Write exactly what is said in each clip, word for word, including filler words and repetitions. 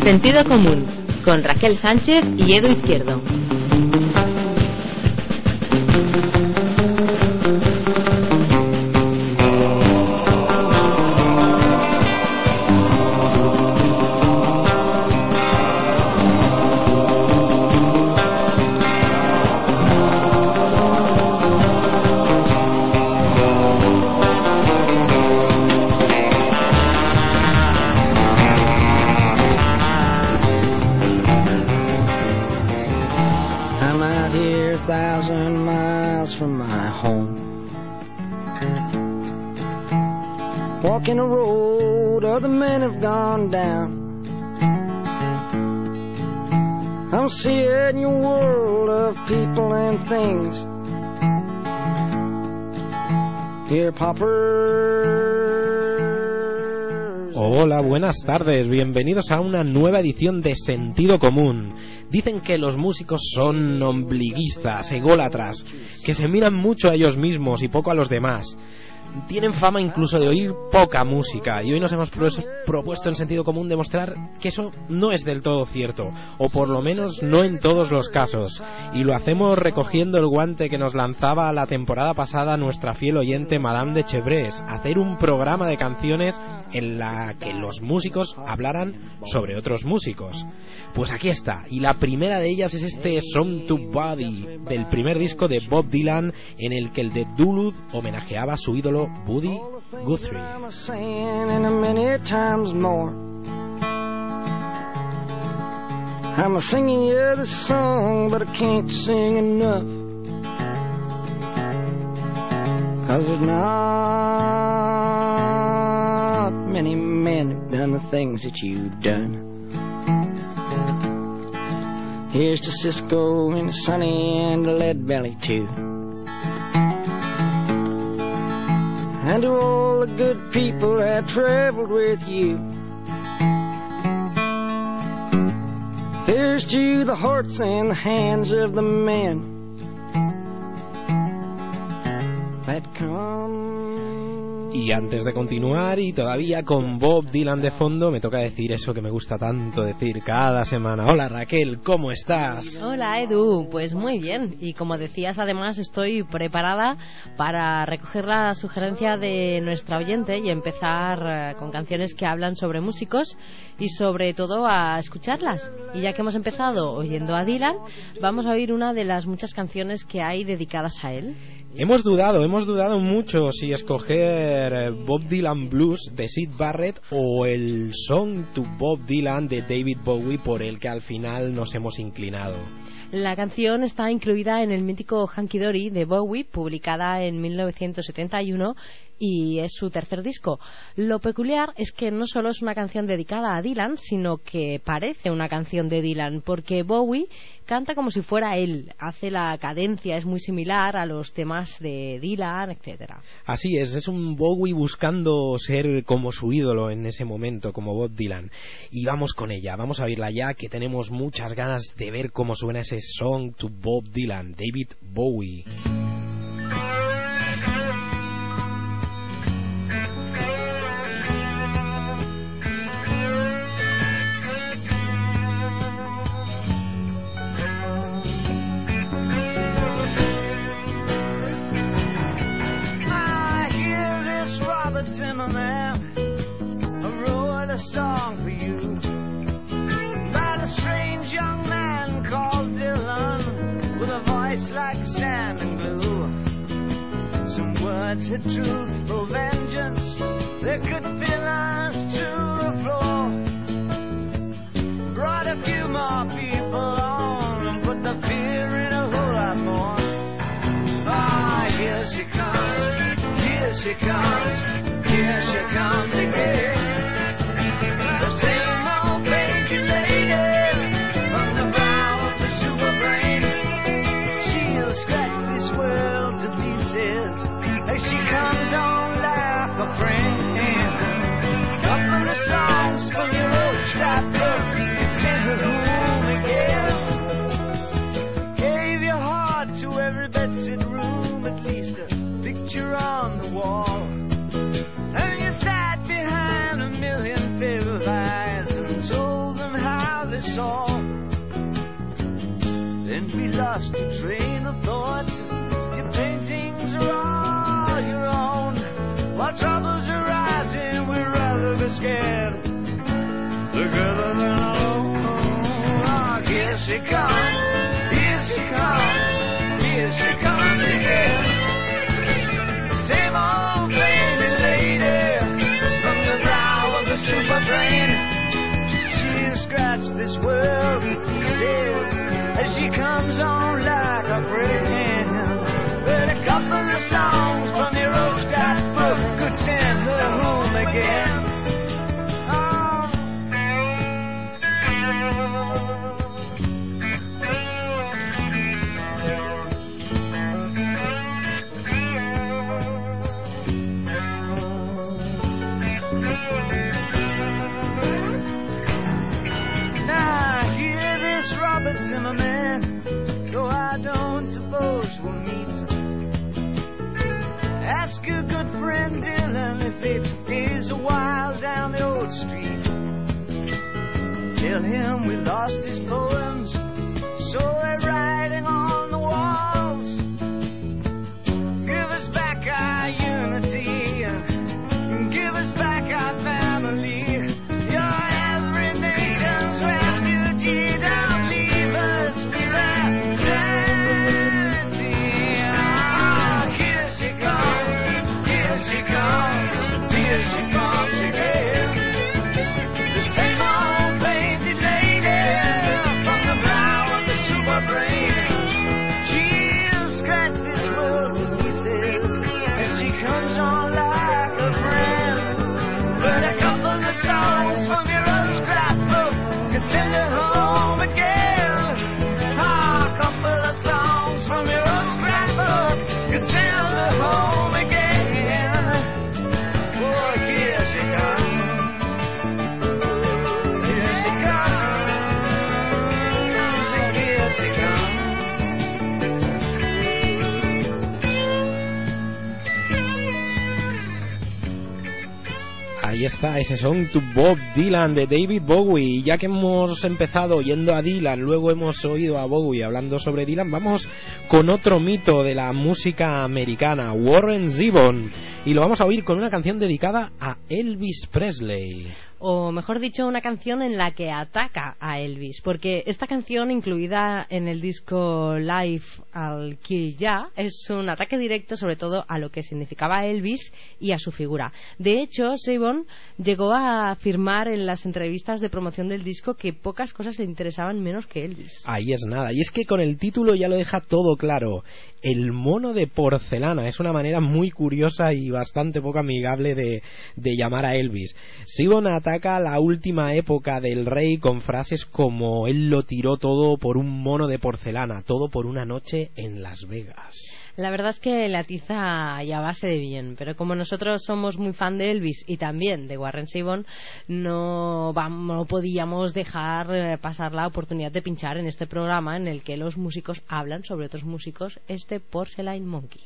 Sentido común, con Raquel Sánchez y Edu Izquierdo. Walking a road other men have gone down. I'm seeing your world of people and things. Here, poppers. Hola, buenas tardes, bienvenidos a una nueva edición de Sentido Común. Dicen que los músicos son ombliguistas, ególatras, que se miran mucho a ellos mismos y poco a los demás. Tienen fama incluso de oír poca música, y hoy nos hemos propuesto en Sentido Común demostrar que eso no es del todo cierto, o por lo menos no en todos los casos, y lo hacemos recogiendo el guante que nos lanzaba la temporada pasada nuestra fiel oyente Madame de Chevreuse, hacer un programa de canciones en la que los músicos hablaran sobre otros músicos. Pues aquí está, y la primera de ellas es este Song to Buddy, del primer disco de Bob Dylan, en el que el de Duluth homenajeaba a su ídolo Woody Guthrie. I'm a singing you the song, but I can't sing enough, 'cause there's not many men who've done the things that you've done. Here's to Cisco and Sonny and Lead Belly too, and to all the good people that traveled with you. Here's to the hearts and the hands of the men that come. Y antes de continuar, y todavía con Bob Dylan de fondo, me toca decir eso que me gusta tanto decir cada semana. Hola Raquel, ¿cómo estás? Hola Edu, pues muy bien. Y como decías, además estoy preparada para recoger la sugerencia de nuestra oyente y empezar con canciones que hablan sobre músicos y sobre todo a escucharlas. Y ya que hemos empezado oyendo a Dylan, vamos a oír una de las muchas canciones que hay dedicadas a él. Hemos dudado, hemos dudado mucho si escoger Bob Dylan Blues de Syd Barrett o el Song to Bob Dylan de David Bowie, por el que al final nos hemos inclinado. La canción está incluida en el mítico Hunky Dory de Bowie, publicada en mil novecientos setenta y uno, y es su tercer disco. Lo peculiar es que no solo es una canción dedicada a Dylan, sino que parece una canción de Dylan, porque Bowie canta como si fuera él, hace la cadencia, es muy similar a los temas de Dylan, etcétera. Así es, es un Bowie buscando ser como su ídolo en ese momento, como Bob Dylan. Y vamos con ella, vamos a oírla ya, que tenemos muchas ganas de ver cómo suena ese Song to Bob Dylan, David Bowie. Zimmerman, I wrote a song for you about a strange young man called Dylan, with a voice like sand and glue. Some words had truthful vengeance that could fill us to the floor. Brought a few more people on and put the fear in a whole lot more. Ah, here she comes, here she comes. Here she comes again, the same old crazy lady from the brow of the super brain. She'll scratch this world to pieces as she comes on like a friend. Up from the songs from your old strap book and sent her home again. Gave your heart to every bedsit room, at least a picture on the wall. And you sat behind lost your train of thought. Your paintings are all your own. While troubles are rising, we'd rather be scared together than alone. Oh, here she comes, here she comes, here she comes again. Same old lady, lady, from the brow of the super brain. She'll scratch this world to pieces as she comes on like a friend. But a couple of songs from your old scrapbook could send her home again. Zimmerman, though I don't suppose we'll meet. Ask your good friend Dylan if it is a while down the old street. Tell him we lost his poems, so they're writing on the walls. Give us back our unity, give us back our family. You're every nation's refugee. Don't leave us without dignity. Oh, here she comes, here she comes, here she comes again. The same old painted lady from the brow of the super brain. She'll scratch this world to pieces and she comes on like a friend. But a couple of songs from your old scrapbook could send her home again. Ah, a couple of songs from your old scrapbook could send her home again. Oh, here she comes, here she comes, here she comes. Ahí está ese Song to Bob Dylan de David Bowie. Y ya que hemos empezado oyendo a Dylan, luego hemos oído a Bowie hablando sobre Dylan, vamos con otro mito de la música americana, Warren Zevon, y lo vamos a oír con una canción dedicada a Elvis Presley. O mejor dicho, una canción en la que ataca a Elvis, porque esta canción, incluida en el disco Live al Kill Ya, es un ataque directo sobre todo a lo que significaba Elvis y a su figura. De hecho, Zevon llegó a afirmar en las entrevistas de promoción del disco que pocas cosas le interesaban menos que Elvis. Ahí es nada, y es que con el título ya lo deja todo claro. El mono de porcelana es una manera muy curiosa y bastante poco amigable de, de llamar a Elvis. Zevon ataca la última época del rey con frases como él lo tiró todo por un mono de porcelana, todo por una noche en Las Vegas. La verdad es que la tiza ya base de bien, pero como nosotros somos muy fan de Elvis y también de Warren Zevon, no, vamos, no podíamos dejar pasar la oportunidad de pinchar en este programa en el que los músicos hablan sobre otros músicos, este Porcelain Monkey.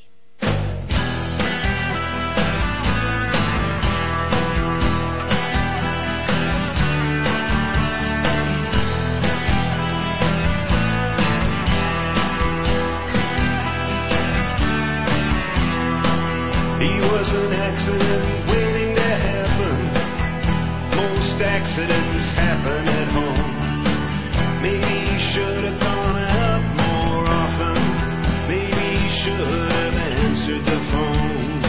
Was an accident waiting to happen. Most accidents happen at home. Maybe he should have gone out more often. Maybe he should have answered the phone.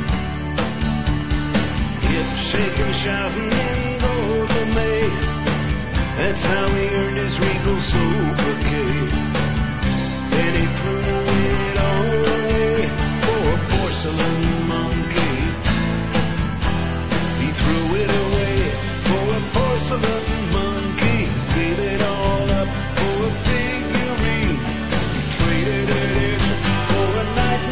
Hip shaking, shouting in Golden May. That's how he earned his regal sobriquet. Then he threw it all away for a porcelain monkey. He threw it away for a porcelain monkey. Gave it all up for a figurine. He traded it in for a night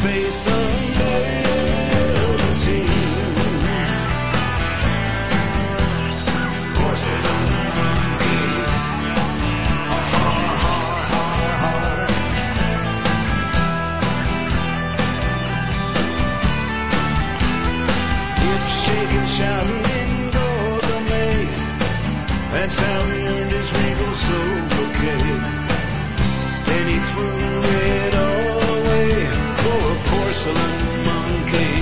space of liberty. Porcelain monkey, ha ha ha ha ha. Hip shaking, shouting in Gorgomet. That's how he earned his regal sobriquet. Then he threw it all away for a porcelain monkey.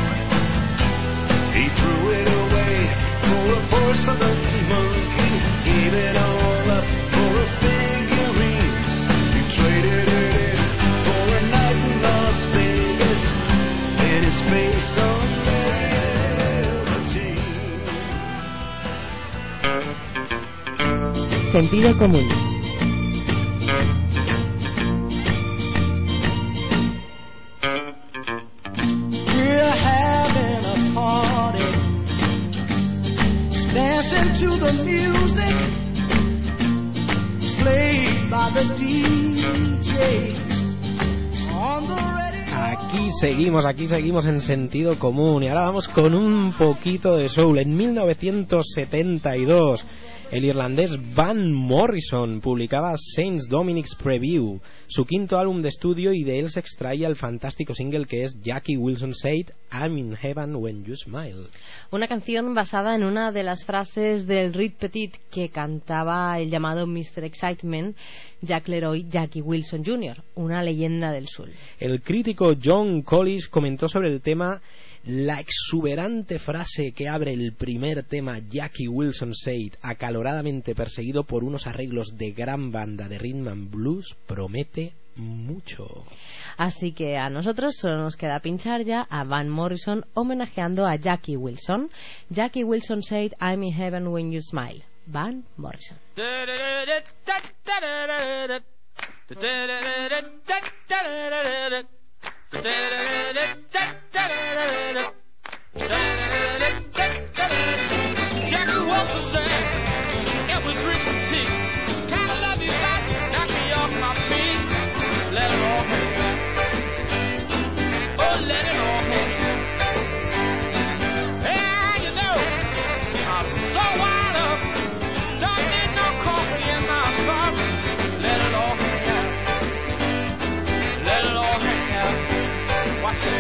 He threw it away for a porcelain monkey. Gave it all up for a figurine. He traded it for a night in Las Vegas and his face on liberty. Sentido común. We're having a party, dancing to the music played by the D J on the radio. Aquí seguimos, aquí seguimos en Sentido Común y ahora vamos con un poquito de soul. En mil novecientos setenta y dos el irlandés Van Morrison publicaba Saint Dominic's Preview, su quinto álbum de estudio, y de él se extraía el fantástico single que es Jackie Wilson Said I'm in Heaven When You Smile. Una canción basada en una de las frases del Reed Petit que cantaba el llamado mister Excitement, Jack Leroy Jackie Wilson junior, una leyenda del soul. El crítico John Collis comentó sobre el tema: la exuberante frase que abre el primer tema, Jackie Wilson Said, acaloradamente perseguido por unos arreglos de gran banda de rhythm and blues, promete mucho. Así que a nosotros solo nos queda pinchar ya a Van Morrison homenajeando a Jackie Wilson. Jackie Wilson Said I'm in Heaven When You Smile. Van Morrison. Jackie Wilson said it was written to kind of love you back, knock me off my feet, let it all hang out. Oh, let it all hang out. Hey, you know, I'm so wired up, don't need no coffee in my cup. Let it all hang out. Let it all hang out. Watch this.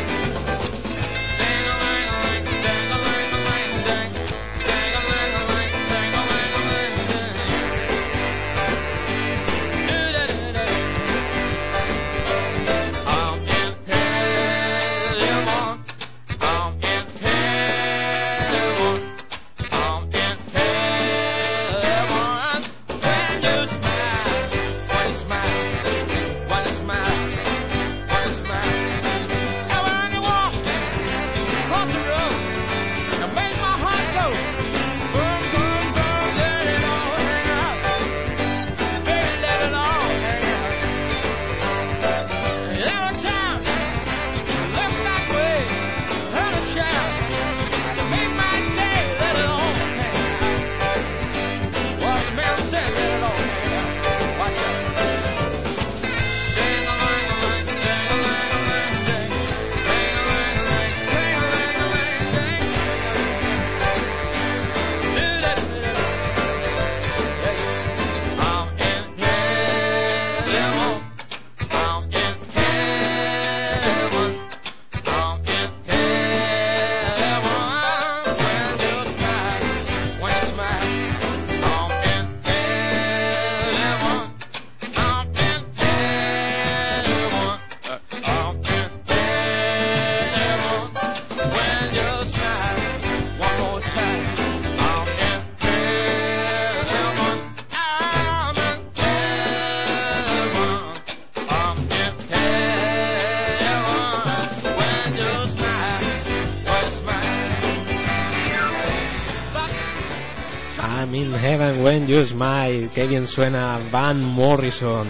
I'm in Heaven When You Smile. Qué bien suena Van Morrison.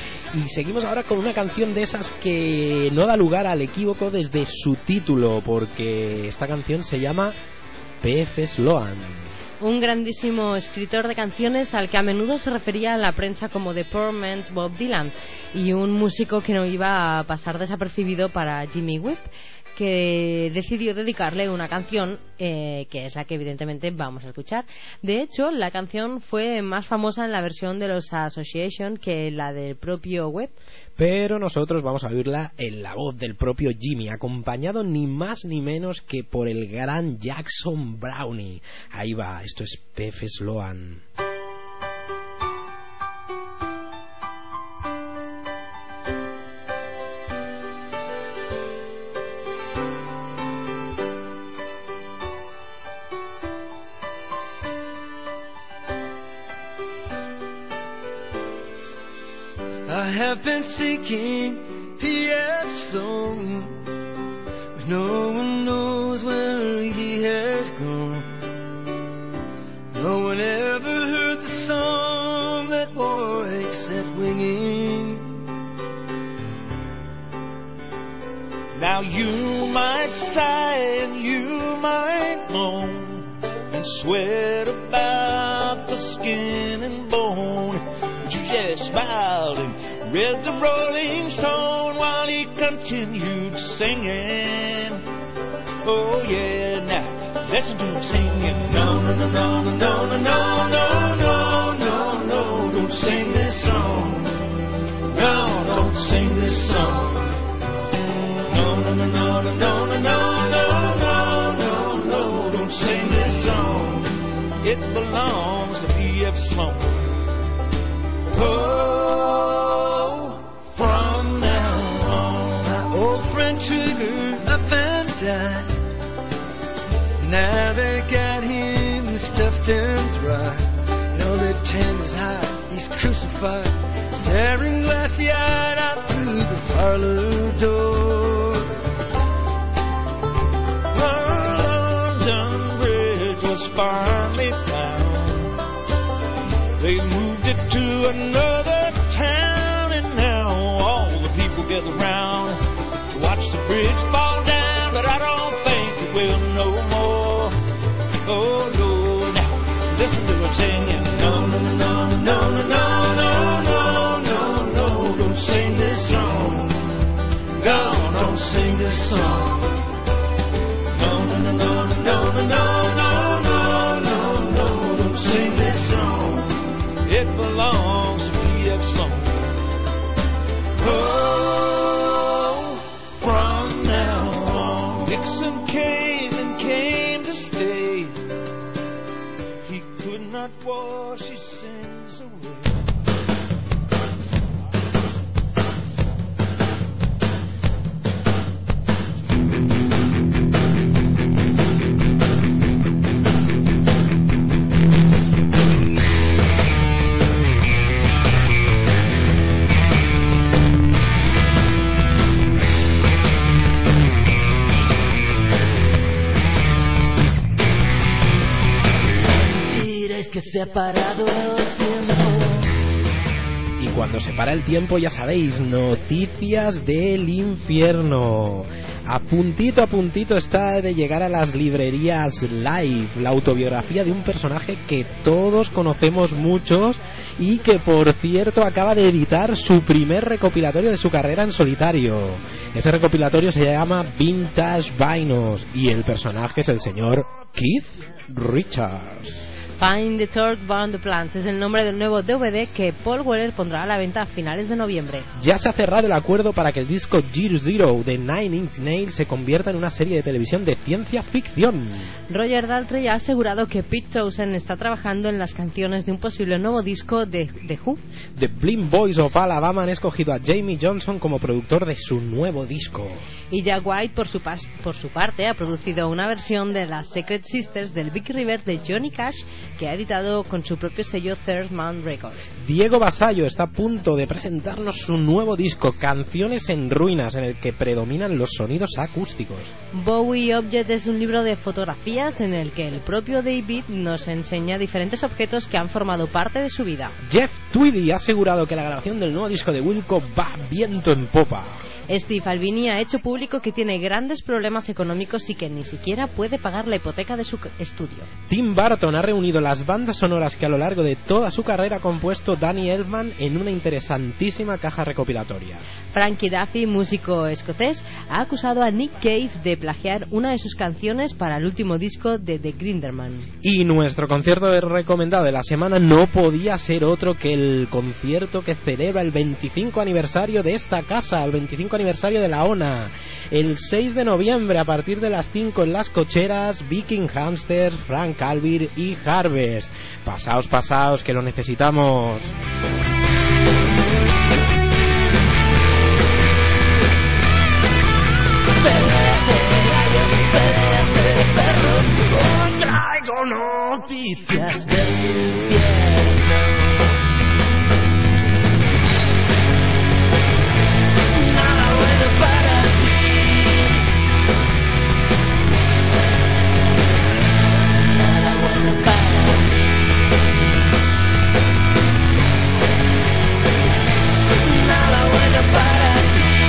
Y seguimos ahora con una canción de esas que no da lugar al equívoco desde su título, porque esta canción se llama P F Sloan. un grandísimo escritor de canciones al que a menudo se refería a la prensa como The Poor Man's Bob Dylan, y un músico que no iba a pasar desapercibido para Jimmy Whip, que decidió dedicarle una canción eh, que es la que evidentemente vamos a escuchar. De hecho, la canción fue más famosa en la versión de los Association que la del propio Webb. Pero nosotros vamos a oírla en la voz del propio Jimmy, acompañado ni más ni menos que por el gran Jackson Brownie. Ahí va, esto es Pepe Sloan. I have been seeking P F Sloan, but no one knows where he has gone. No one ever heard the song that boy set winging. Now you might sigh and you might moan and sweat about the skin and bone, but you just smiled and read the Rolling Stone while he continued singing. Oh yeah, now listen to him singing. No, no, no, no, no, no, no, no, no, no, no, don't sing this song. No, don't sing this song. No, no, no, no, no, no, no, no, no, no, no, don't sing this song. It belongs to P F Sloan. Oh, from now on, my old friend Trigger up and died. Now they got him stuffed and dry. You know that ten is high, he's crucified, staring glassy-eyed out through the parlor door. London Bridge was finally found. They moved it to another town, and now all the people gather round to watch the bridge fall down, but I don't think it will no more. Oh Lord, now listen to her singing. No, no, no, no, no, no, no, no, no, no, don't sing this song. No, don't sing this song. No, no, no, no, no, no, no, no, no, no, no, don't sing this song. It belongs to P F Sloan. Oh, from now on, Nixon came and came to stay. He could not wash his sins away. Que se ha parado el tiempo. Y cuando se para el tiempo, ya sabéis, noticias del infierno. A puntito a puntito está de llegar a las librerías Live la autobiografía de un personaje que todos conocemos muchos y que, por cierto, acaba de editar su primer recopilatorio de su carrera en solitario. Ese recopilatorio se llama Vintage Vinyls y el personaje es el señor Keith Richards. Find the Torque, Burn the Plants es el nombre del nuevo D V D que Paul Weller pondrá a la venta a finales de noviembre. Ya se ha cerrado el acuerdo para que el disco Year Zero de Nine Inch Nails se convierta en una serie de televisión de ciencia ficción. Roger Daltrey ha asegurado que Pete Townshend está trabajando en las canciones de un posible nuevo disco de The Who. The Blind Boys of Alabama han escogido a Jamie Johnson como productor de su nuevo disco. Y Jack White, por su, pas por su parte, ha producido una versión de las Secret Sisters del Big River de Johnny Cash, que ha editado con su propio sello Third Man Records. Diego Basallo está a punto de presentarnos su nuevo disco, Canciones en Ruinas, en el que predominan los sonidos acústicos. Bowie Object es un libro de fotografías en el que el propio David nos enseña diferentes objetos que han formado parte de su vida. Jeff Tweedy ha asegurado que la grabación del nuevo disco de Wilco va viento en popa. Steve Albini ha hecho público que tiene grandes problemas económicos y que ni siquiera puede pagar la hipoteca de su estudio. Tim Burton ha reunido las bandas sonoras que a lo largo de toda su carrera ha compuesto Danny Elfman en una interesantísima caja recopilatoria. Frankie Duffy, músico escocés, ha acusado a Nick Cave de plagiar una de sus canciones para el último disco de The Grinderman. Y nuestro concierto recomendado de la semana no podía ser otro que el concierto que celebra el veinticinco aniversario de esta casa, el veinticinco aniversario de la ONA. El seis de noviembre a partir de las cinco en Las Cocheras, Viking Hamsters, Frank Calvin y Harvest. Pasaos, pasaos, que lo necesitamos. Traigo noticias del infierno. Nada bueno para ti. Nada bueno para ti. Nada bueno para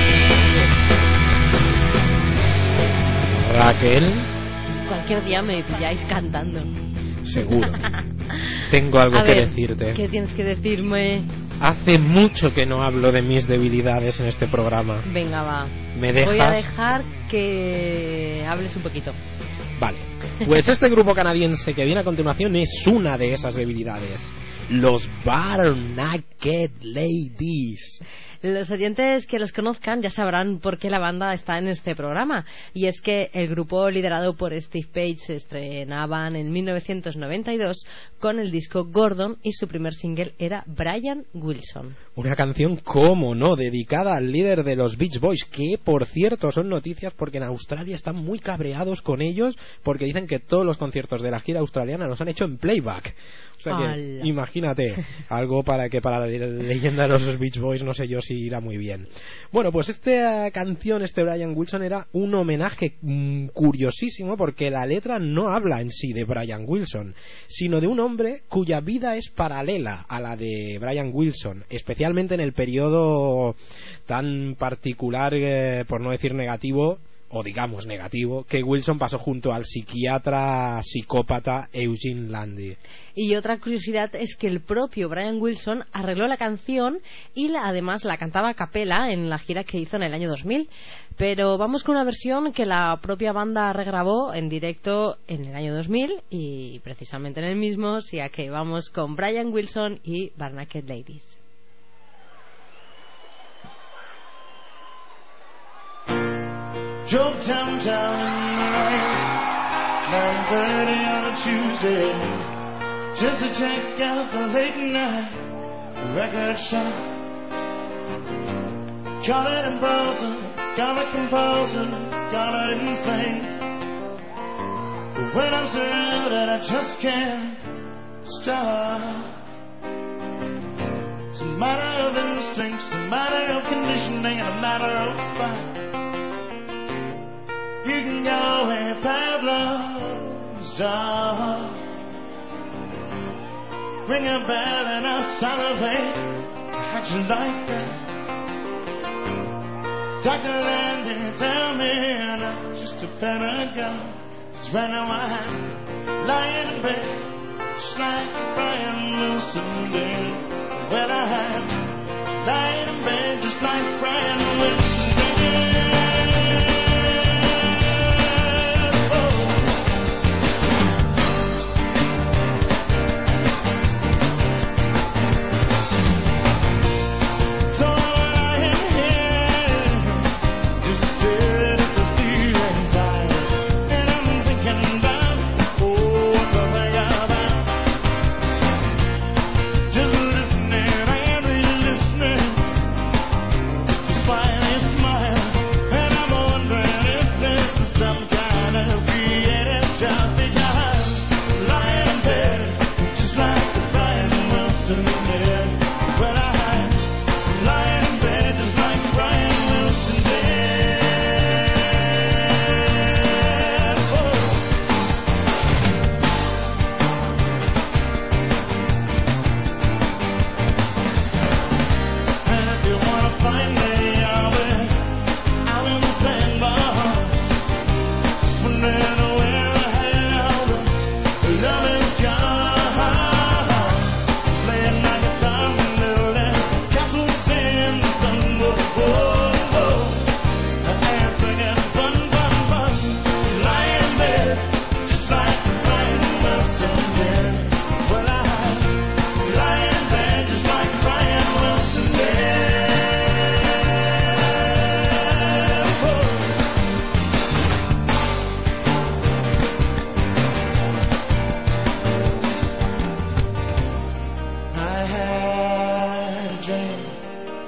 ti. Raquel. Cualquier día me pilláis cantando. Seguro. Tengo algo A que ver, decirte. ¿qué tienes que decirme? Hace mucho que no hablo de mis debilidades en este programa. Venga, va. ¿Me dejas? Voy a dejar que hables un poquito. Vale. Pues este grupo canadiense que viene a continuación es una de esas debilidades. Los Bare Naked Ladies. Los oyentes que los conozcan ya sabrán por qué la banda está en este programa. Y es que el grupo liderado por Steve Page se estrenaban en mil novecientos noventa y dos con el disco Gordon y su primer single era Brian Wilson. Una canción, como no, dedicada al líder de los Beach Boys, que por cierto son noticias porque en Australia están muy cabreados con ellos porque dicen que todos los conciertos de la gira australiana los han hecho en playback. O sea que, ¡Hala! imagínate, algo para que para la leyenda de los Beach Boys no sé yo si irá muy bien. Bueno, pues esta canción, este Brian Wilson, era un homenaje mmm, curiosísimo porque la letra no habla en sí de Brian Wilson, sino de un hombre cuya vida es paralela a la de Brian Wilson, especialmente en el periodo tan particular, eh, por no decir negativo, o digamos negativo, que Wilson pasó junto al psiquiatra psicópata Eugene Landy. Y otra curiosidad es que el propio Brian Wilson arregló la canción y la, además la cantaba a capela en la gira que hizo en el año dos mil. Pero vamos con una versión que la propia banda regrabó en directo en el año dos mil y precisamente en el mismo, o sea que vamos con Brian Wilson y Bare Naked Ladies. Drove downtown in the rain, nine thirty on a Tuesday, just to check out the late night record shop. Call it imposing, call it composing, call it insane. But when I'm surrounded, I just can't stop. It's a matter of instinct, it's a matter of conditioning, and a matter of fact. You can go where Pablo stop. Ring a bell and I'll celebrate. How'd you like that? Doctor Landy, tell me not just a pen and gun. It's right now I'm lying in bed, just like Brian Wilson did. Well, I'm lying in bed, just like Brian Wilson did.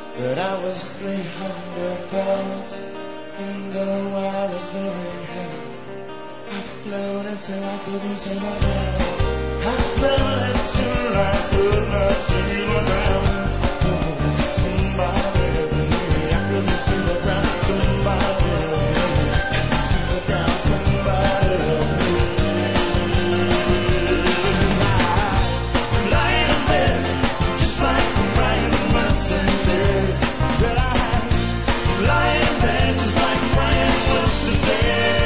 But I was three hundred pounds, and though I was very heavy, I floated till I couldn't see my ground. I floated till I could not see my ground. Oh, somebody help me, I couldn't see the ground. Somebody help me, see the ground. Somebody help me. I'm lying in bed, just like Brian Wilson did. Well, I'm lying in bed, just like Brian Wilson did.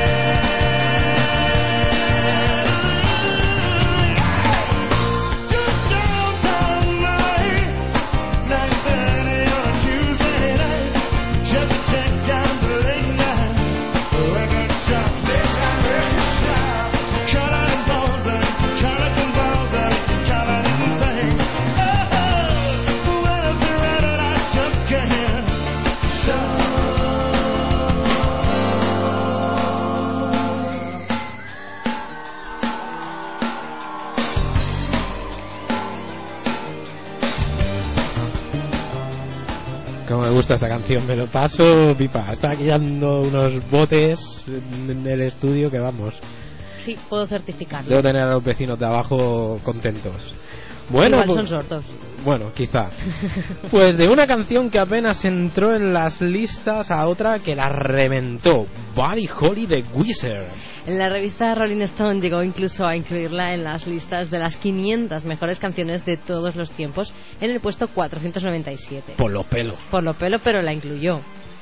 Como me gusta esta canción, me lo paso pipa. Está aquí dando unos botes en el estudio que vamos. Sí, puedo certificarlo. Debo tener a los vecinos de abajo contentos. Bueno, Igual pues, son sordos. Bueno, quizá. Pues de una canción que apenas entró en las listas a otra que la reventó, Buddy Holly de Weezer. La revista Rolling Stone llegó incluso a incluirla en las listas de las quinientas mejores canciones de todos los tiempos en el puesto cuatrocientos noventa y siete. Por los pelos. Por lo pelo, pero la incluyó,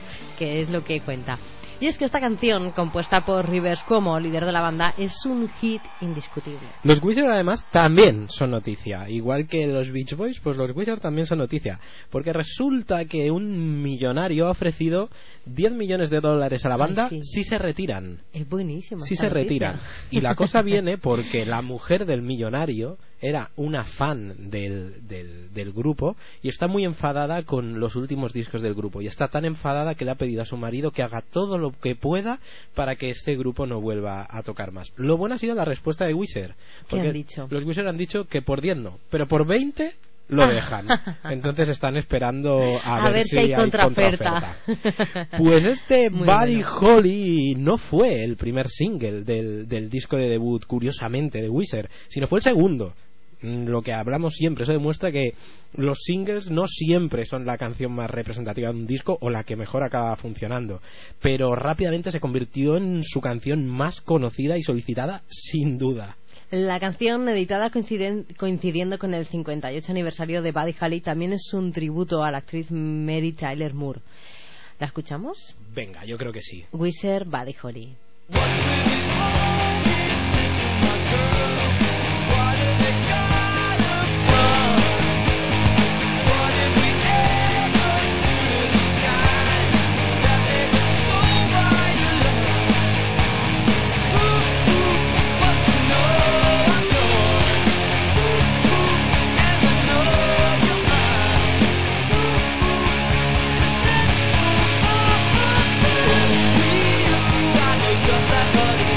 que es lo que cuenta. Y es que esta canción, compuesta por Rivers Cuomo, líder de la banda, es un hit indiscutible. Los Weezer además también son noticia. Igual que los Beach Boys, pues los Weezer también son noticia. Porque resulta que un millonario ha ofrecido diez millones de dólares a la banda. Ay, sí. Si se retiran. Es buenísimo. Si esta se noticia. retiran. Y la cosa viene porque la mujer del millonario era una fan del, del, del grupo y está muy enfadada con los últimos discos del grupo. Y está tan enfadada que le ha pedido a su marido que haga todo lo que pueda para que este grupo no vuelva a tocar más. Lo bueno ha sido la respuesta de Weezer. ¿Qué han dicho? Los Weezer han dicho que por diez no, pero por veinte lo dejan. Entonces están esperando a, A ver, ver si si hay hay contraoferta. contraoferta. Pues este Muy Buddy bueno. Holly no fue el primer single del, del disco de debut, curiosamente, de Weezer, sino fue el segundo. Lo que hablamos siempre, eso demuestra que los singles no siempre son la canción más representativa de un disco o la que mejor acaba funcionando, pero rápidamente se convirtió en su canción más conocida y solicitada, sin duda. La canción, editada coinciden- coincidiendo con el cincuenta y ocho aniversario de Buddy Holly, también es un tributo a la actriz Mary Tyler Moore. ¿La escuchamos? Venga, yo creo que sí. Weezer, Buddy Holly. Just like Buddy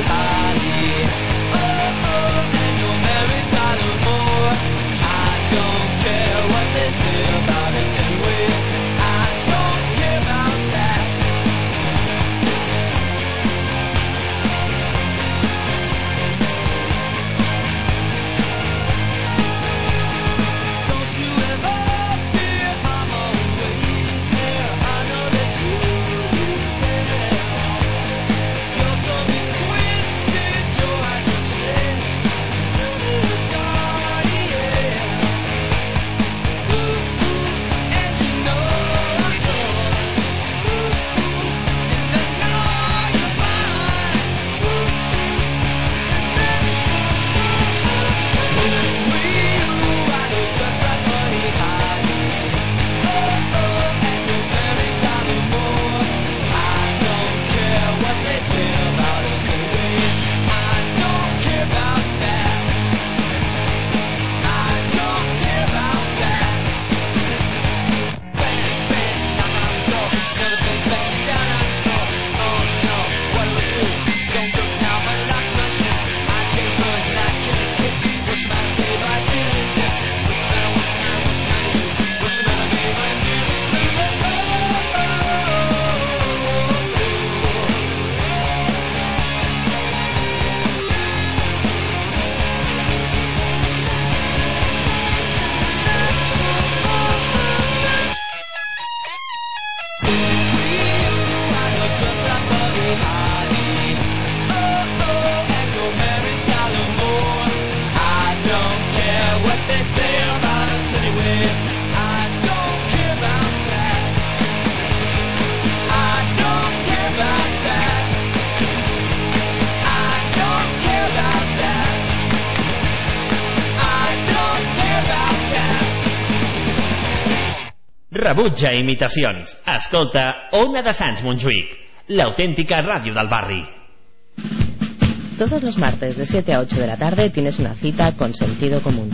rebutja imitacions. Escolta Ona de Sants Montjuïc, l'autèntica ràdio del barri. Todos los martes de siete a ocho de la tarde tienes una cita con Sentido Común.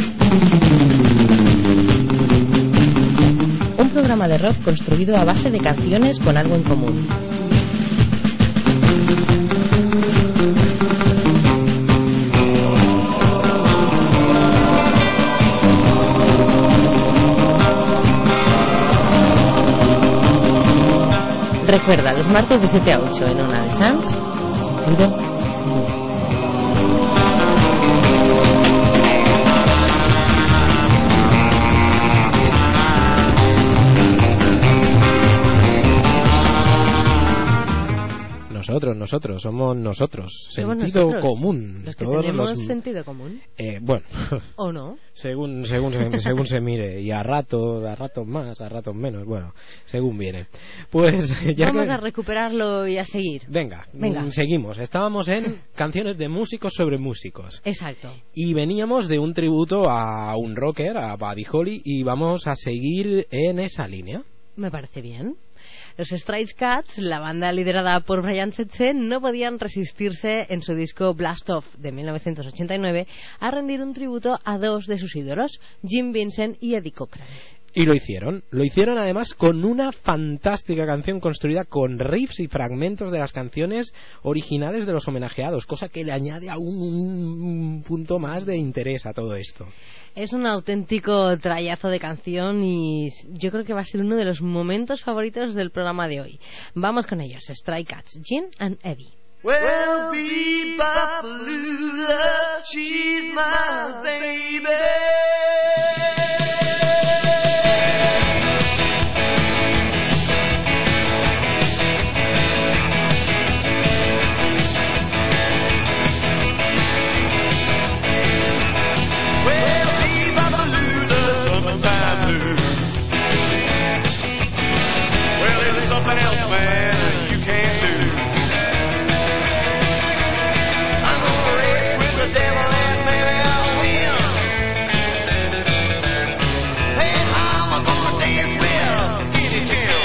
Un programa de rock construido a base de canciones con algo en común. Recuerda, los martes de siete a ocho en Ona de Sants, Sentido Común. Nosotros, nosotros, somos nosotros. Somos Sentido nosotros, común. Los que Todos tenemos los- sentido común. Eh, bueno, ¿O no? según según se, según se mire, y a ratos, a ratos más, a ratos menos, bueno, según viene. Pues ya Vamos que... a recuperarlo y a seguir. Venga, Venga. mm, seguimos. Estábamos en canciones de músicos sobre músicos. Exacto. Y veníamos de un tributo a un rocker, a Buddy Holly, y vamos a seguir en esa línea. Me parece bien. Los Stray Cats, la banda liderada por Brian Setzer, no podían resistirse en su disco Blast Off de mil novecientos ochenta y nueve a rendir un tributo a dos de sus ídolos, Jim Vincent y Eddie Cochran. Y lo hicieron. Lo hicieron además con una fantástica canción construida con riffs y fragmentos de las canciones originales de los homenajeados, cosa que le añade aún un punto más de interés a todo esto. Es un auténtico trayazo de canción y yo creo que va a ser uno de los momentos favoritos del programa de hoy. Vamos con ellos, Stray Cats, Jim and Eddie. Well, Bebopaloola, she's my baby. Well, Bebopaloola, summertime blues. Well, it's something else, man, you can't lose. I'm gonna race with the devil and maybe I'll win. Hey, I'm gonna dance with Skinny Jim.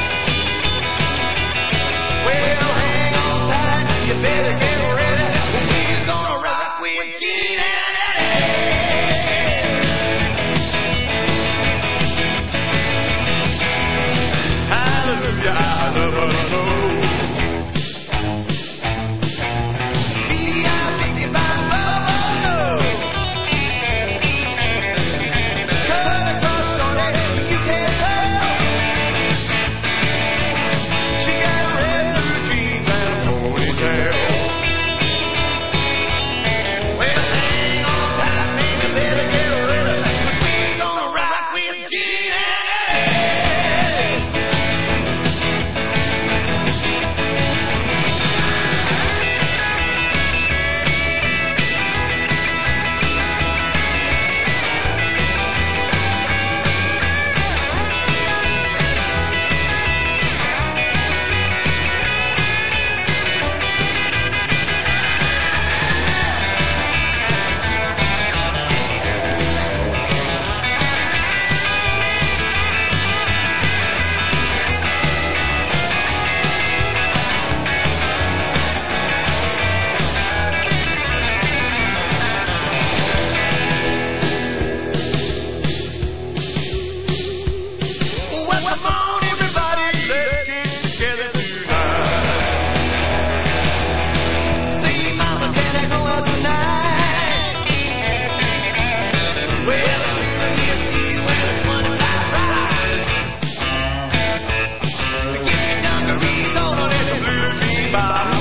Well, hang on tight, you better get ready. We're gonna rock with Gene and Eddie. Hallelujah, I love her so. Well, come on, everybody, let's get together tonight. See, Mama, can I go out tonight? Well, I sure get to you when it's twenty-five right. Get your dungarees on and the blue jean bottom.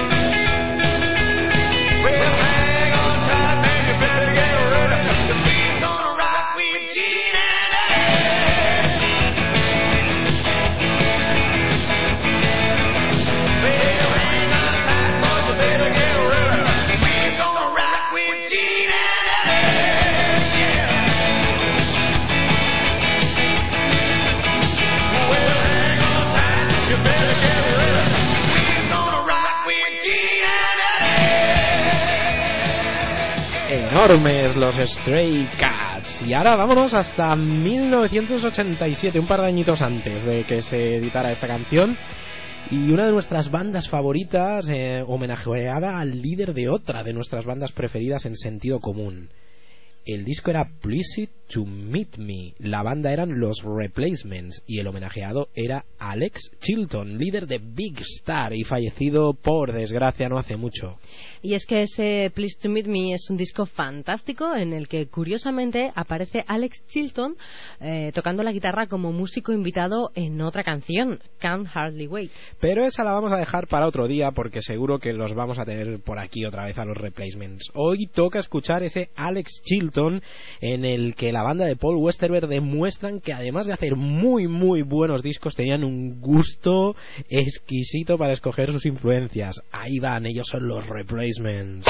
Well, hang on tight, man, you better get ready, 'cause we're gonna rock with Gene and Eddie. Well, hang on tight, boys, you better get ready. We're gonna rock with Gene and Eddie. Yeah. Well, hang on tight, you better get ready. We're gonna rock with Gene and Eddie. Enormes los Stray Cats. Beats. Y ahora vámonos hasta mil novecientos ochenta y siete, un par de añitos antes de que se editara esta canción. Y una de nuestras bandas favoritas, eh, homenajeada al líder de otra de nuestras bandas preferidas en sentido común. El disco era Pleased to Meet Me, la banda eran los Replacements y el homenajeado era Alex Chilton, líder de Big Star y fallecido por desgracia no hace mucho. Y es que ese Pleased to Meet Me es un disco fantástico en el que curiosamente aparece Alex Chilton eh, tocando la guitarra como músico invitado en otra canción, Can't Hardly Wait. Pero esa la vamos a dejar para otro día porque seguro que los vamos a tener por aquí otra vez a los Replacements. Hoy toca escuchar ese Alex Chilton en el que la banda de Paul Westerberg demuestran que además de hacer muy muy buenos discos tenían un gusto exquisito para escoger sus influencias. Ahí van, ellos son los Replacements.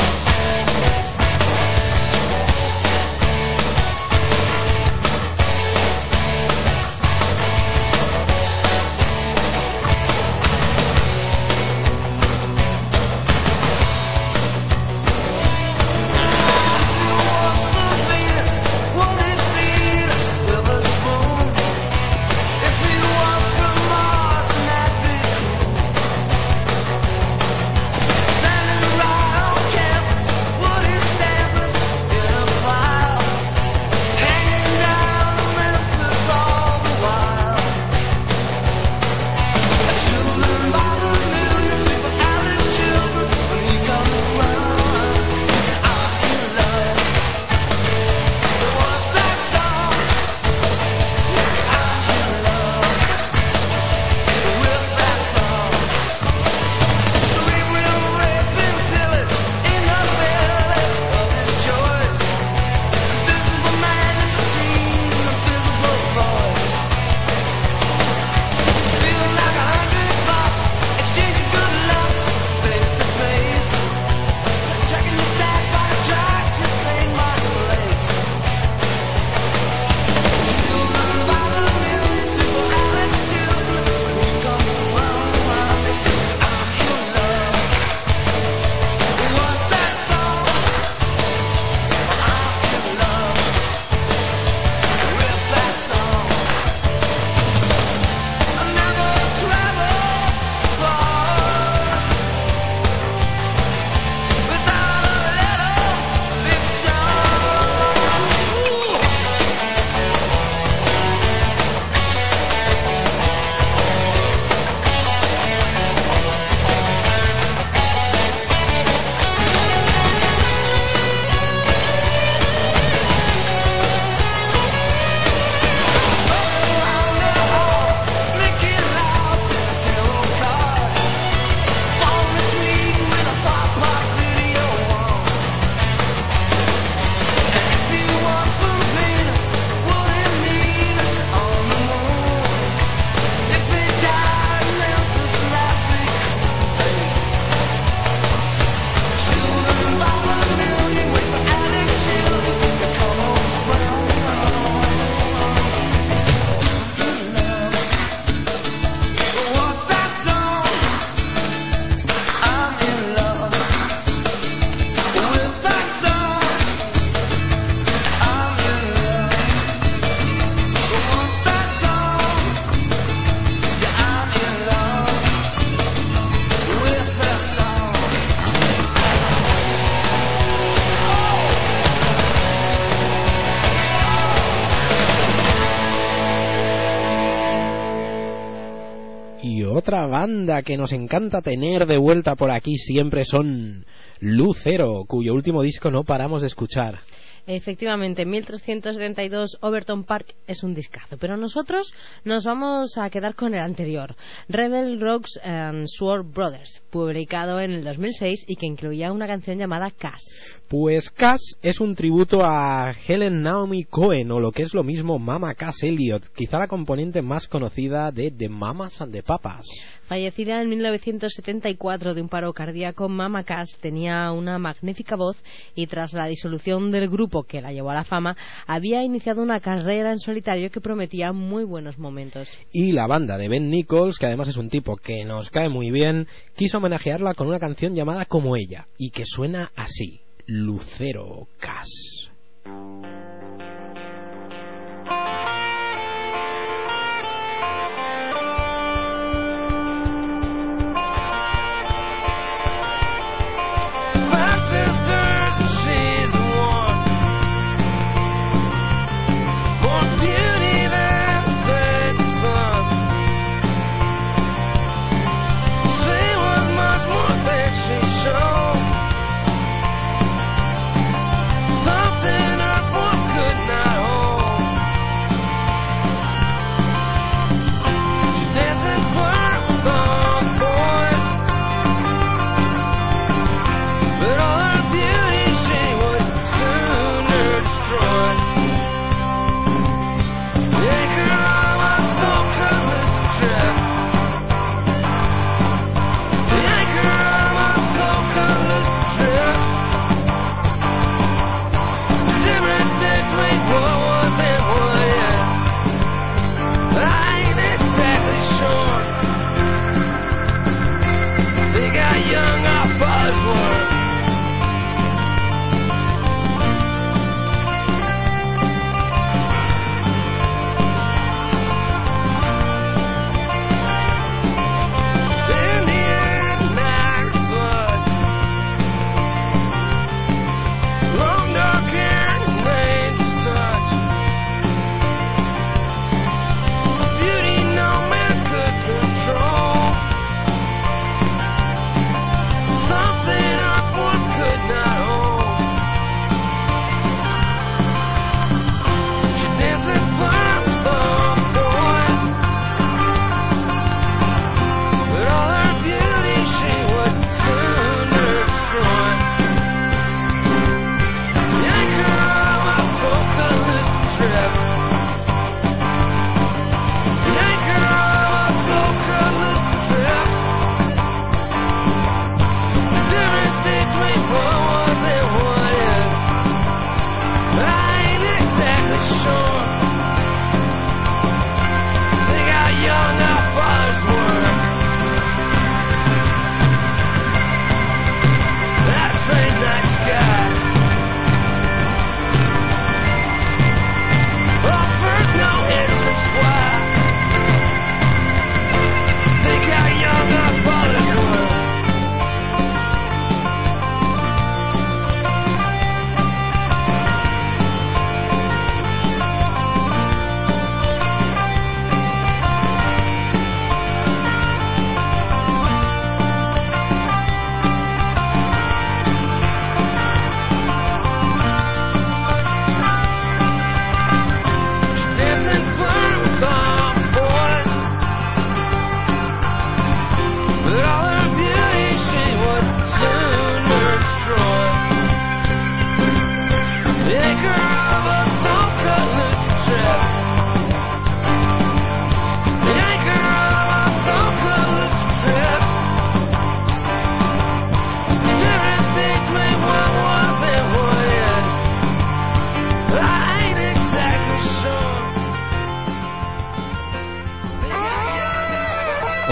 Otra banda que nos encanta tener de vuelta por aquí siempre son Lucero, cuyo último disco no paramos de escuchar. Efectivamente, mil trescientos setenta y dos Overton Park es un discazo, pero nosotros nos vamos a quedar con el anterior, Rebel Rogues and Sword Brothers, publicado en el dos mil seis y que incluía una canción llamada Cass. Pues Cass es un tributo a Helen Naomi Cohen, o lo que es lo mismo Mama Cass Elliot, quizá la componente más conocida de The Mamas and the Papas. Fallecida en mil novecientos setenta y cuatro de un paro cardíaco, Mama Cass tenía una magnífica voz y tras la disolución del grupo que la llevó a la fama, había iniciado una carrera en solitario que prometía muy buenos momentos. Y la banda de Ben Nichols, que además es un tipo que nos cae muy bien, quiso homenajearla con una canción llamada Como ella, y que suena así, Lucero Cass.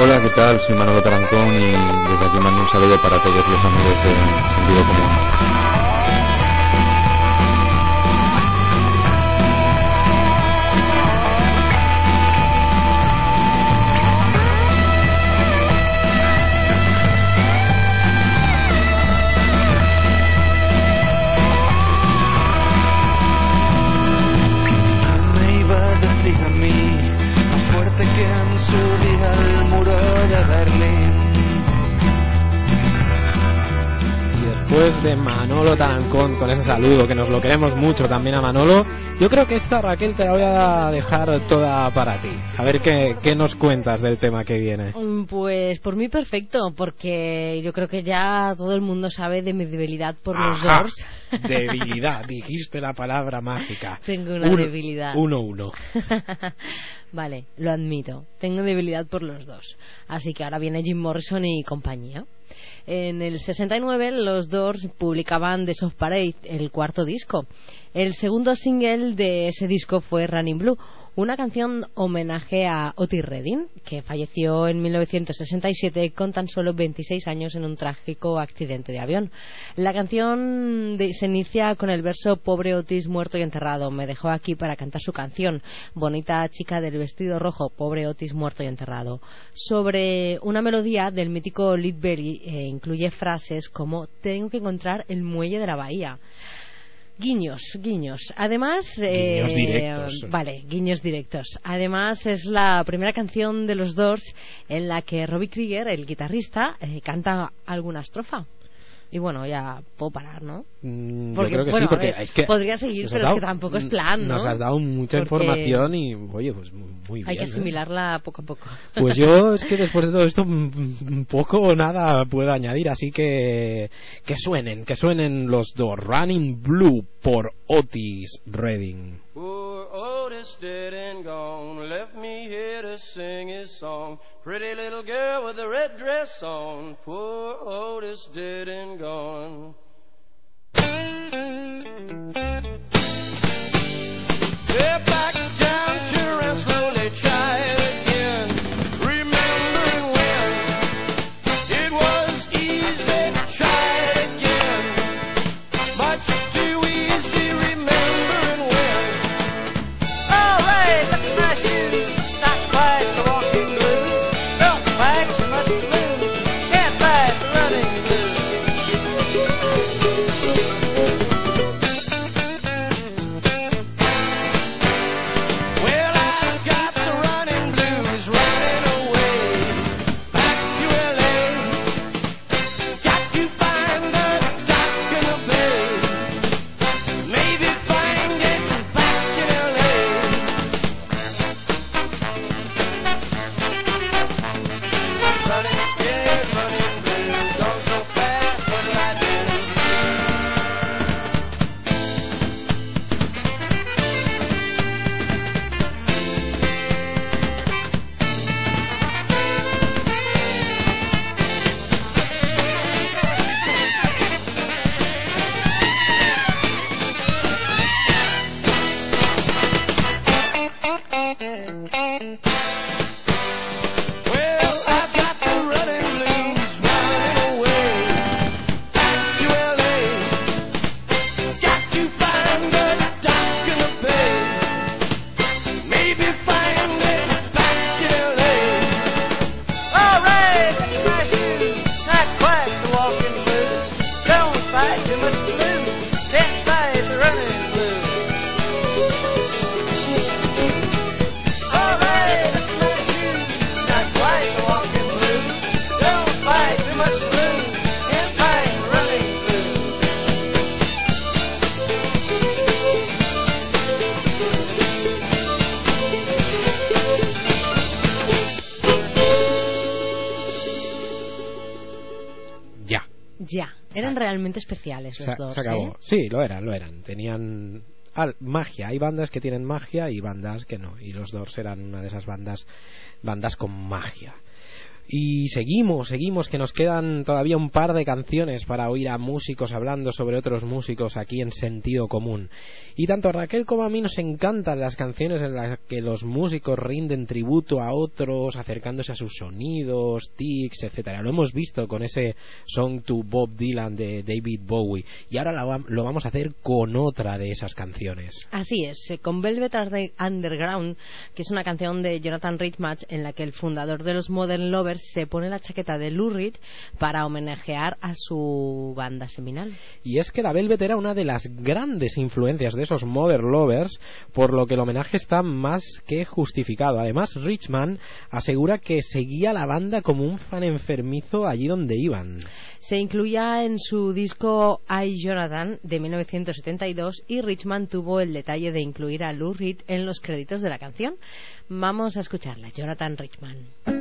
Hola, ¿qué tal? Soy Manolo Tarancón y desde aquí mando un saludo para todos los amigos de Sentido Común. Después de Manolo Tarancón, con ese saludo, que nos lo queremos mucho también a Manolo, yo creo que esta, Raquel, te la voy a dejar toda para ti. A ver qué, qué nos cuentas del tema que viene. Pues por mí perfecto, porque yo creo que ya todo el mundo sabe de mi debilidad por los Ajá, Doors. Debilidad, dijiste la palabra mágica. Tengo una Un, debilidad. Uno, uno. Vale, lo admito. Tengo debilidad por los dos. Así que ahora viene Jim Morrison y compañía. En el sesenta y nueve los Doors publicaban The Soft Parade, el cuarto disco. El segundo single de ese disco fue Running Blue, una canción homenaje a Otis Redding, que falleció en mil novecientos sesenta y siete con tan solo veintiséis años en un trágico accidente de avión. La canción de, se inicia con el verso: pobre Otis muerto y enterrado, me dejó aquí para cantar su canción, bonita chica del vestido rojo, pobre Otis muerto y enterrado. Sobre una melodía del mítico Lead Belly, eh, incluye frases como: tengo que encontrar el muelle de la bahía. Guiños, guiños. Además, guiños eh, directos. Vale, guiños directos. Además, es la primera canción de los Doors en la que Robbie Krieger, el guitarrista, eh, canta alguna estrofa. Y bueno, ya puedo parar, ¿no? Mm, Porque, yo creo que bueno, sí, porque a ver, es que podría seguir, pero dado, es que tampoco es plan, ¿no? Nos has dado mucha Porque información y, oye, pues muy, muy bien. hay que ¿eh? asimilarla poco a poco. Pues yo es que después de todo esto un poco o nada puedo añadir, así que que suenen, que suenen los dos. Running Blue por Otis Redding. Poor Otis dead and gone, left me here to sing his song. Pretty little girl with a red dress on. Poor Otis dead and gone. They're back down to rest, slowly try it again. Remembering when it was easy to try it again. Much too easy remembering when. Oh, hey, look at my shoes, not quite the walking blues. Don't fight so much to lose, can't fight the running blues. Well, I've got the running blues, running away back to L A. Got to find a dock in the bay, maybe find it back in L A. Running, yeah, running blues, going so fast, what'll I do? Well, I've got the running blues, running away back to L A. Got to find a dock in the bay, maybe find it back in L A. All right, look at my shoes, not quite the walking blues. Don't fight too much to lose, can't fight the running blues. All right, look at my shoes, not quite the walking blues. Don't fight too much to lose, can't fight the running blues. Ya. Ya, eran realmente especiales los Se, dos. se acabó. ¿eh? Sí, lo eran, lo eran. Tenían al- magia. Hay bandas que tienen magia y bandas que no. Y los Doors eran una de esas bandas, bandas con magia. Y seguimos, seguimos, que nos quedan todavía un par de canciones para oír a músicos hablando sobre otros músicos aquí en Sentido Común. Y tanto a Raquel como a mí nos encantan las canciones en las que los músicos rinden tributo a otros, acercándose a sus sonidos, tics, etcétera. Lo hemos visto con ese Song to Bob Dylan de David Bowie. Y ahora lo vamos a hacer con otra de esas canciones. Así es, con Velvet Underground, que es una canción de Jonathan Richman en la que el fundador de los Modern Lovers se pone la chaqueta de Lou Reed para homenajear a su banda seminal. Y es que la Velvet era una de las grandes influencias de esos Modern Lovers, por lo que el homenaje está más que justificado. Además, Richman asegura que seguía la banda como un fan enfermizo allí donde iban. Se incluía en su disco I, Jonathan de mil novecientos setenta y dos y Richman tuvo el detalle de incluir a Lou Reed en los créditos de la canción. Vamos a escucharla, Jonathan Richman.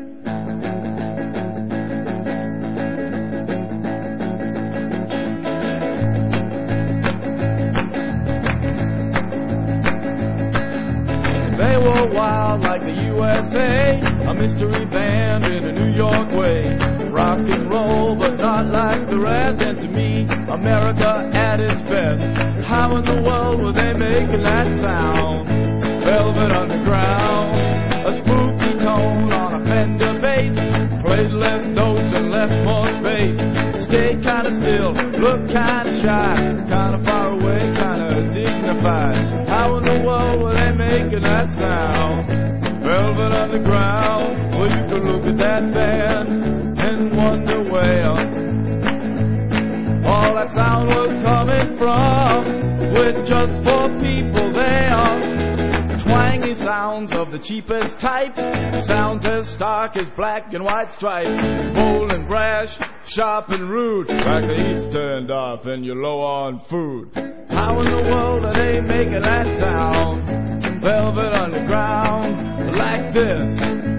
They were wild like the U S A, a mystery band in a New York way. Rock and roll, but not like the rest. And to me, America at its best. How in the world were they making that sound? Velvet Underground, a spooky tone on a Fender bass. Played less notes and left more space. Stayed kinda still, looked kinda shy, kinda far away, kinda dignified. How in the world were they making that sound? Velvet Underground, well you could look at that band and wonder where all that sound was coming from, with just four people there. Twangy sounds of the cheapest types, sounds as stark as black and white stripes. Bold and brash, sharp and rude, like the heat's turned off and you're low on food. How in the world are they making that sound? Velvet Underground, like this.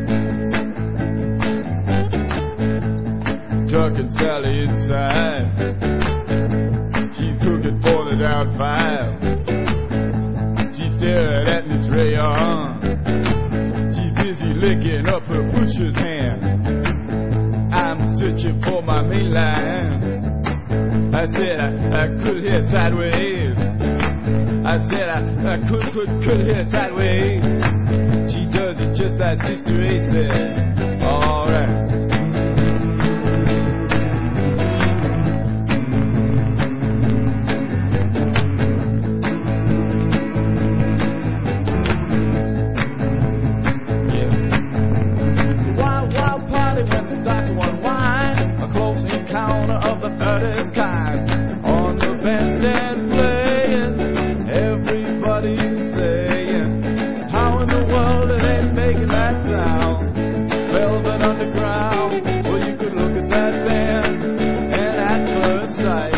Chuck and Sally inside, she's cooking for the down five. She's staring at Miss Rayon, she's busy licking up her pusher's hand. I'm searching for my main line. I said I, I could hear sideways. I said I, I could, could, could hear sideways. She does it just like Sister A said. Alright. Kind. On the bandstand playing, everybody's saying, how in the world are they making that sound? Velvet Underground, well you could look at that band and at first sight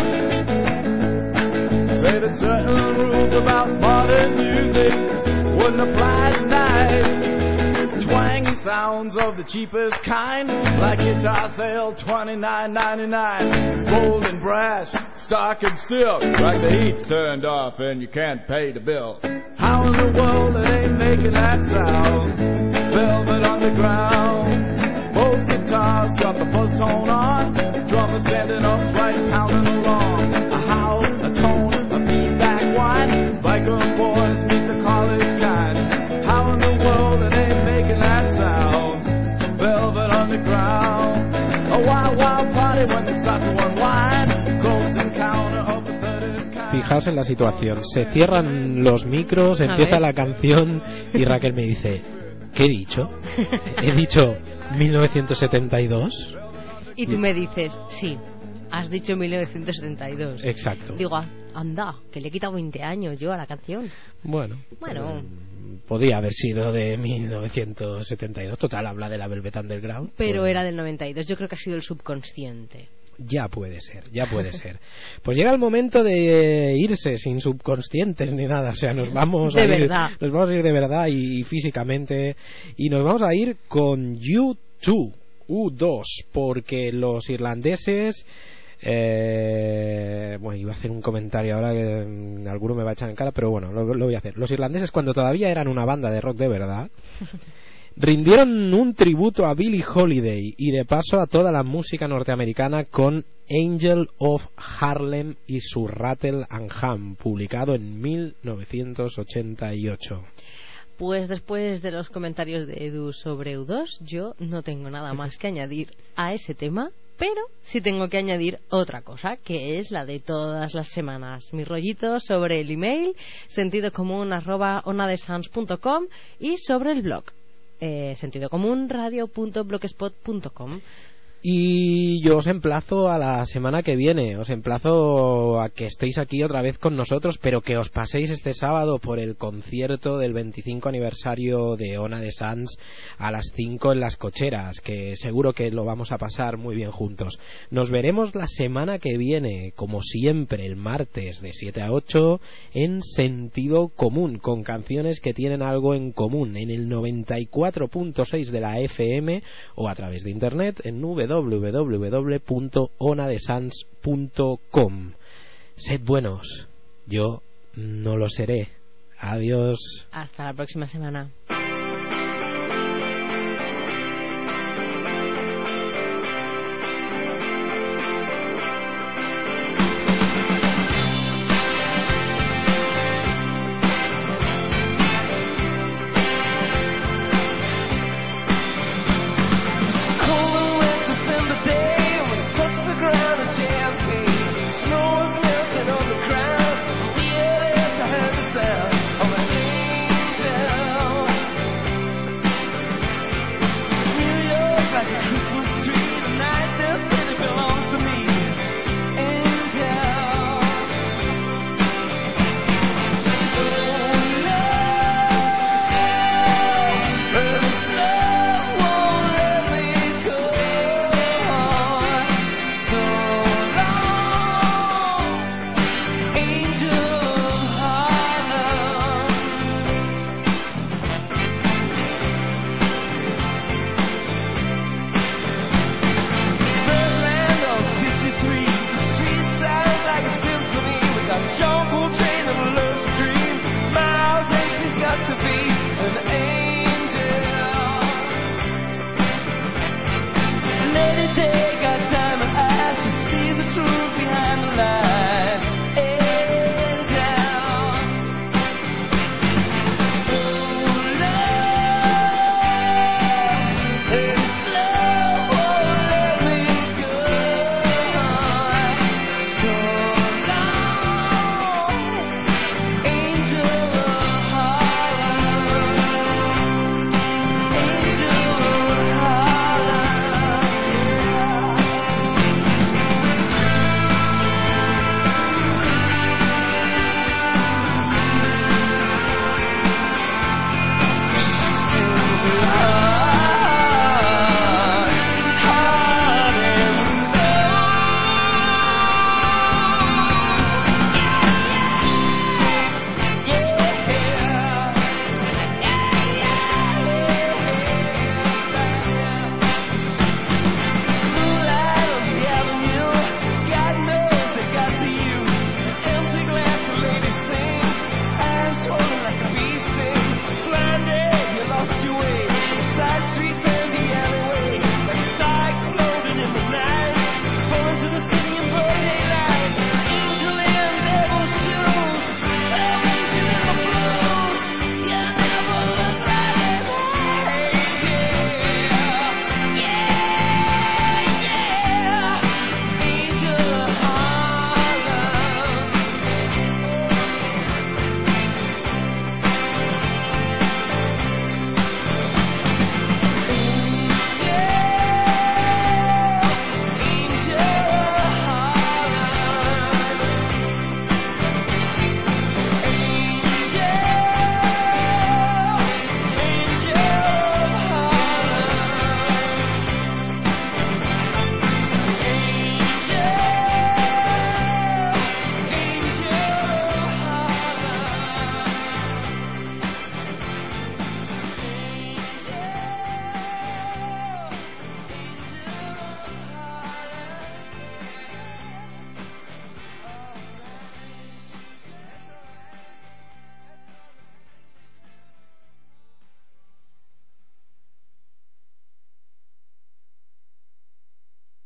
say that certain rules about modern music wouldn't apply tonight. Twangy sounds of the cheapest kind, like guitar sale twenty-nine ninety-nine. Bold and brash, stark and still, like the heat's turned off and you can't pay the bill. How in the world are they making that sound? Velvet Underground. Both guitars got the fuzz tone on, drummer standing upright, pounding along. A howl, a tone, a feedback whine, biker boys meet the college kind. How in the world are they making that sound? Velvet Underground. A wild, wild party when they start to unwind. Close encounter of the third kind. Fijaos en la situación, se cierran los micros, empieza la canción y Raquel me dice, ¿qué he dicho? He dicho mil novecientos setenta y dos. Y tú me dices, sí, has dicho mil novecientos setenta y dos. Exacto. Digo, anda, que le he quitado veinte años yo a la canción. Bueno, bueno. Eh, podía haber sido de mil novecientos setenta y dos. Total, habla de la Velvet Underground. Pero pues... era del noventa y dos. Yo creo que ha sido el subconsciente. Ya puede ser, ya puede ser. Pues llega el momento de irse sin subconscientes ni nada. O sea, nos vamos de a ir, verdad. nos vamos a ir de verdad y, y físicamente. Y nos vamos a ir con U dos, U dos, porque los irlandeses... Eh, bueno, iba a hacer un comentario ahora que mm, alguno me va a echar en cara, pero bueno, lo, lo voy a hacer. Los irlandeses, cuando todavía eran una banda de rock de verdad, rindieron un tributo a Billie Holiday y de paso a toda la música norteamericana con Angel of Harlem y su Rattle and Hum, publicado en mil novecientos ochenta y ocho. Pues después de los comentarios de Edu sobre U dos, yo no tengo nada más que añadir a ese tema, pero sí tengo que añadir otra cosa, que es la de todas las semanas. Mi rollito sobre el email, sentidocomún arroba onadesans punto com, y sobre el blog, eh, sentidocomúnradio punto blogspot punto com. Y yo os emplazo a la semana que viene, os emplazo a que estéis aquí otra vez con nosotros, pero que os paséis este sábado por el concierto del veinticinco aniversario de Ona de Sans a las cinco en Las Cocheras, que seguro que lo vamos a pasar muy bien juntos. Nos veremos la semana que viene, como siempre, el martes de siete a ocho en Sentido Común, con canciones que tienen algo en común, en el noventa y cuatro punto seis de la F M o a través de internet en w w w punto onadesans punto com. Sed buenos, yo no lo seré. Adiós. Hasta la próxima semana.